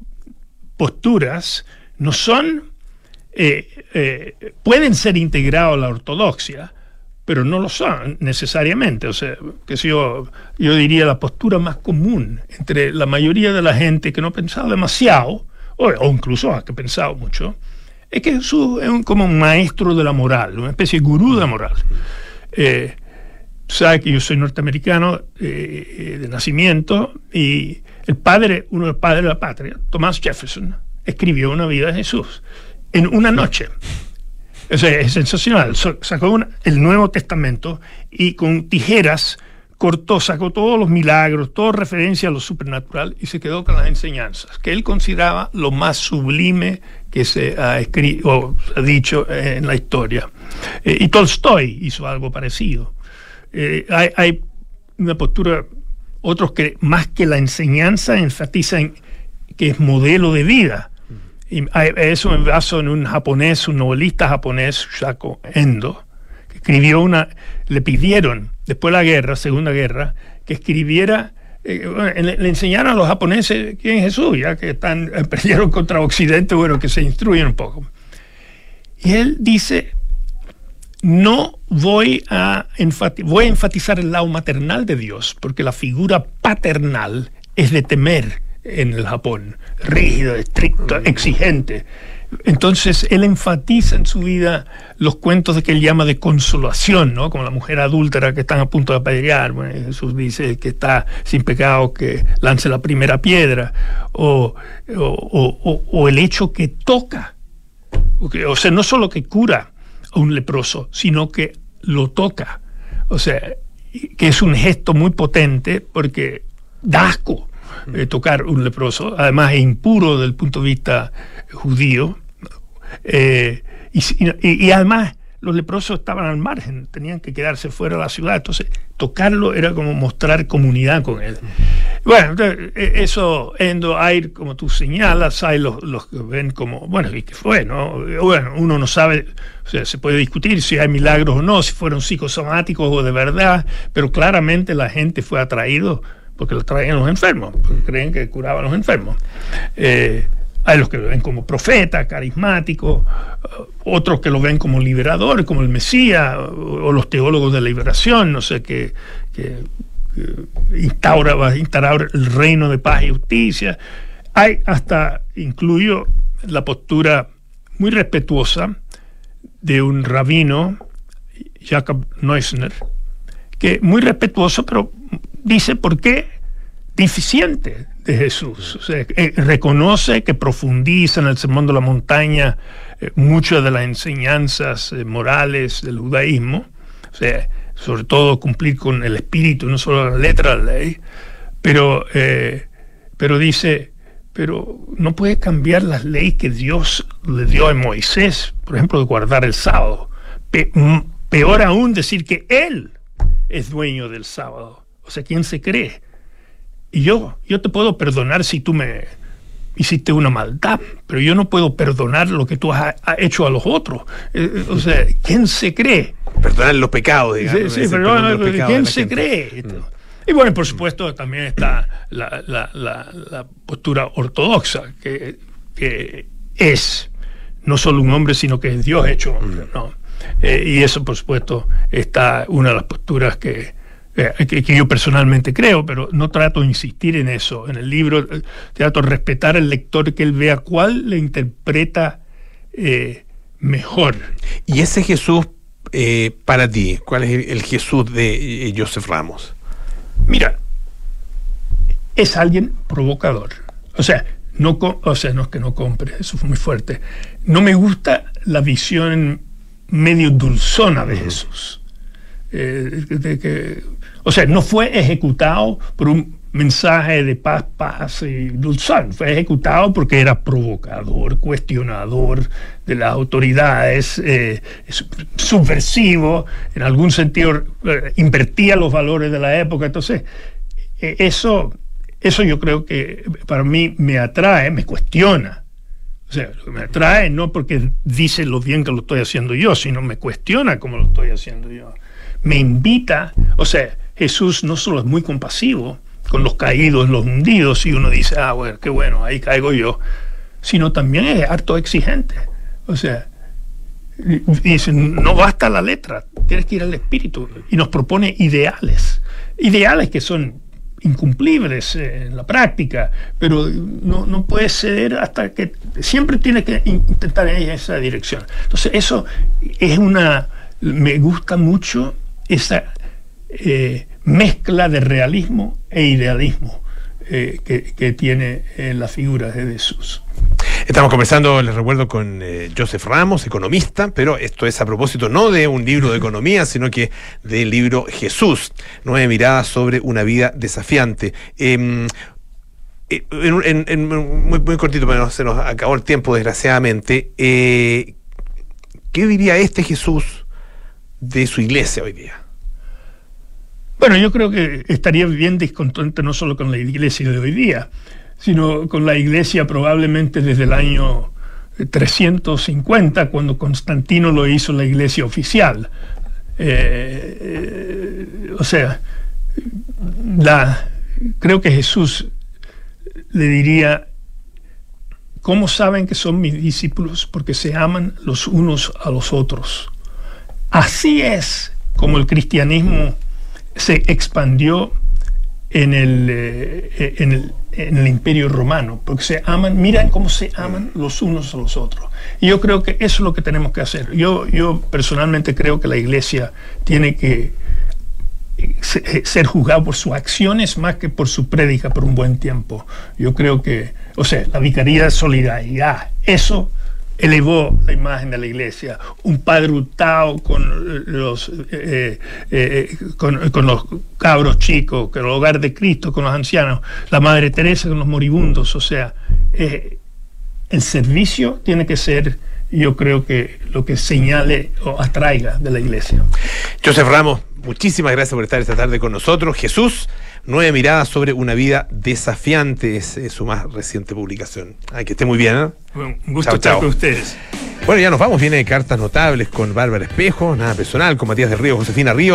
posturas no son eh, eh, pueden ser integrados a la ortodoxia, pero no lo son necesariamente. O sea, que si yo, yo diría la postura más común entre la mayoría de la gente que no ha pensado demasiado, o, o incluso ha pensado mucho, es que Jesús es un, como un maestro de la moral, una especie de gurú de la moral. Eh, sabes que yo soy norteamericano eh, de nacimiento, y el padre, uno de los padres de la patria, Thomas Jefferson, escribió una vida de Jesús en una noche. O sea, es sensacional. Sacó una, el Nuevo Testamento y con tijeras cortó, sacó todos los milagros, toda referencia a lo supernatural y se quedó con las enseñanzas, que él consideraba lo más sublime que se ha escrito o ha dicho en la historia. Eh, y Tolstoy hizo algo parecido. Eh, hay, hay una postura, otros que más que la enseñanza enfatizan que es modelo de vida. Y hay, eso me baso en un japonés, un novelista japonés, Shako Endo, que escribió una, le pidieron después de la guerra, Segunda Guerra, que escribiera, eh, bueno, le, le enseñaron a los japoneses quién es Jesús, ya que están, eh, pelearon contra Occidente, bueno, que se instruyen un poco. Y él dice, no voy a, enfati- voy a enfatizar el lado maternal de Dios, porque la figura paternal es de temer en el Japón, rígido, estricto, exigente. Entonces él enfatiza en su vida los cuentos de que él llama de consolación, ¿no? Como la mujer adúltera que están a punto de apedrear. Bueno, Jesús dice que está sin pecado, que lance la primera piedra, o, o, o, o el hecho que toca, o sea, no solo que cura a un leproso, sino que lo toca, o sea, que es un gesto muy potente porque da asco. Eh, tocar un leproso, además es impuro desde el punto de vista judío, eh, y, y, y además los leprosos estaban al margen, tenían que quedarse fuera de la ciudad, entonces tocarlo era como mostrar comunidad con él. Bueno, eso, Endo, hay, como tú señalas, hay los, los que ven como, bueno, ¿y qué fue? ¿No? Bueno, uno no sabe, o sea, se puede discutir si hay milagros o no, si fueron psicosomáticos o de verdad, pero claramente la gente fue atraído porque lo traían los enfermos, porque creen que curaban a los enfermos. Eh, hay los que lo ven como profeta, carismático, uh, otros que lo ven como liberador, como el Mesías, o, o los teólogos de la liberación, no sé, que, que, que instaura, va a instaurar el reino de paz y justicia. Hay hasta, incluyo la postura muy respetuosa de un rabino, Jacob Neusner, que muy respetuoso, pero dice por qué deficiente de Jesús. O sea, eh, reconoce que profundiza en el Sermón de la Montaña eh, muchas de las enseñanzas eh, morales del judaísmo, o sea, sobre todo cumplir con el espíritu, no solo la letra de la ley, pero, eh, pero dice, pero no puede cambiar las leyes que Dios le dio a Moisés, por ejemplo, de guardar el sábado. Pe- peor aún decir que Él es dueño del sábado. O sea, ¿quién se cree? Y yo, yo te puedo perdonar si tú me hiciste una maldad, pero yo no puedo perdonar lo que tú has, has hecho a los otros. Eh, o sea, ¿quién se cree? Perdonar los pecados, digamos. Sí, sí, pero no, ¿quién se gente. cree? Mm. Y bueno, por supuesto, también está la, la, la, la postura ortodoxa, que, que es no solo un hombre, sino que es Dios hecho hombre, ¿no? Eh, y eso, por supuesto, está una de las posturas que Que, que yo personalmente creo, pero no trato de insistir en eso. En el libro trato de respetar al lector, que él vea cuál le interpreta eh, mejor. Y ese Jesús, eh, para ti, ¿cuál es el Jesús de eh, Joseph Ramos? Mira, es alguien provocador. O sea, no, o sea, no es que no compre, eso fue muy fuerte. No me gusta la visión medio dulzona de Jesús. Eh, de que, o sea, no fue ejecutado por un mensaje de paz, paz y dulzón, fue ejecutado porque era provocador, cuestionador de las autoridades, eh, subversivo, en algún sentido eh, invertía los valores de la época. Entonces, eh, eso, eso yo creo que para mí me atrae, me cuestiona. O sea, me atrae no porque dice lo bien que lo estoy haciendo yo, sino me cuestiona cómo lo estoy haciendo yo. Me invita, o sea, Jesús no solo es muy compasivo con los caídos, los hundidos, y uno dice, ah, bueno, qué bueno, ahí caigo yo, sino también es harto exigente. O sea, dice, no basta la letra, tienes que ir al espíritu, y nos propone ideales, ideales que son incumplibles en la práctica, pero no, no puede ceder hasta que siempre tiene que intentar ir en esa dirección. Entonces eso es una, me gusta mucho esa eh, mezcla de realismo e idealismo eh, que, que tiene eh, la figura de Jesús. Estamos conversando, les recuerdo, con eh, Joseph Ramos, economista, pero esto es a propósito no de un libro de economía, sino que del libro Jesús, nueve miradas sobre una vida desafiante. Eh, en, en, en, muy, muy cortito, pero se nos acabó el tiempo, desgraciadamente. Eh, ¿Qué diría este Jesús de su iglesia hoy día? Bueno, yo creo que estaría bien descontento no solo con la iglesia de hoy día, sino con la iglesia probablemente desde el año trescientos cincuenta, cuando Constantino lo hizo la iglesia oficial. Eh, eh, o sea, la, creo que Jesús le diría: ¿cómo saben que son mis discípulos? Porque se aman los unos a los otros. Así es como el cristianismo se expandió en el, eh, en el en el Imperio Romano, porque se aman, miran cómo se aman los unos a los otros. Y yo creo que eso es lo que tenemos que hacer. Yo, yo personalmente creo que la iglesia tiene que ser juzgada por sus acciones más que por su prédica por un buen tiempo. Yo creo que, o sea, la vicaría de solidaridad, eso elevó la imagen de la iglesia. Un padre Hurtado con los eh, eh, con, con los cabros chicos, con el hogar de Cristo, con los ancianos, la Madre Teresa con los moribundos. O sea, eh, el servicio tiene que ser, yo creo que lo que señale o atraiga de la iglesia. Joseph Ramos, muchísimas gracias por estar esta tarde con nosotros. Jesús, nueve miradas sobre una vida desafiante, es, es su más reciente publicación. Ay, que esté muy bien, ¿eh? Bueno, un gusto chao, estar chao. con ustedes. Bueno, ya nos vamos. Viene Cartas Notables con Bárbara Espejo, Nada Personal con Matías del Río, Josefina Río.